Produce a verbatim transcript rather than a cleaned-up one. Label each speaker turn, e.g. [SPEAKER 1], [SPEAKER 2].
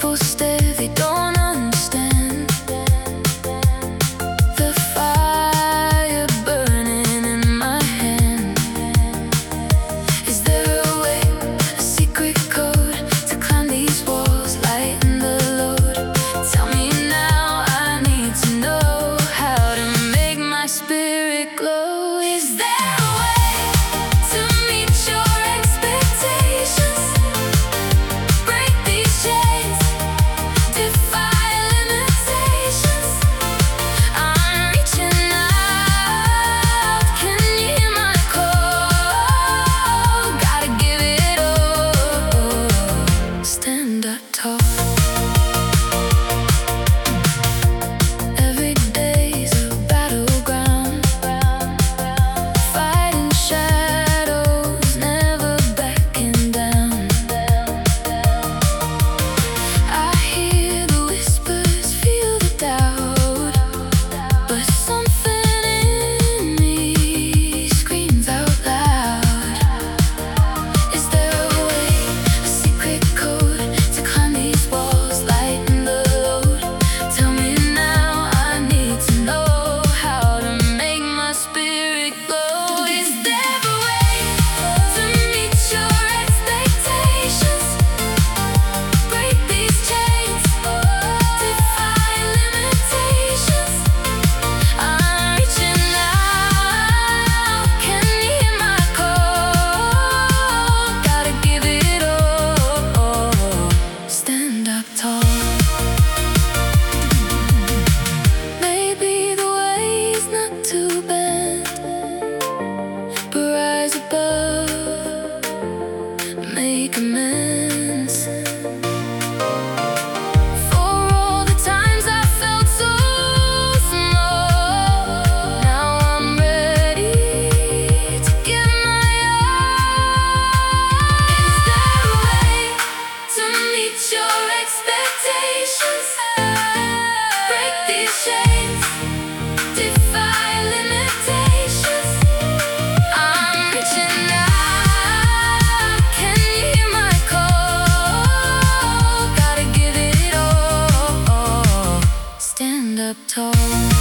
[SPEAKER 1] people stare, they don't understand the fire burning in my hand. Is there a way, a secret code to climb these walls, lighten the load? Tell me now, I need to know how to make my spirit glow. Is there a way to meet your expectations? Break these chains, defy limitations. I'm reaching out, can you hear my call? Gotta give it all, stand up tall. Every day's a battleground, fighting shadows, never backing down. I hear the whispers, feel the doubt, but something in me screams out loud. Is there a way, a secret code to climb these walls, lighten the load? Tell me now, I need to know how to make my spirit glow. Is there a way to meet your expectations? Break these chains, defy limitations. I'm reaching out, can you hear my call? Gotta give it all, stand up tall. Maybe the way's not to bend, but rise above, make amends for all the times I felt so small. Now I'm ready to give my all. Is there a way to meet your expectations? Break these chains, defy limitations. I'm reaching out, can you hear my call? Gotta give it all, stand up tall.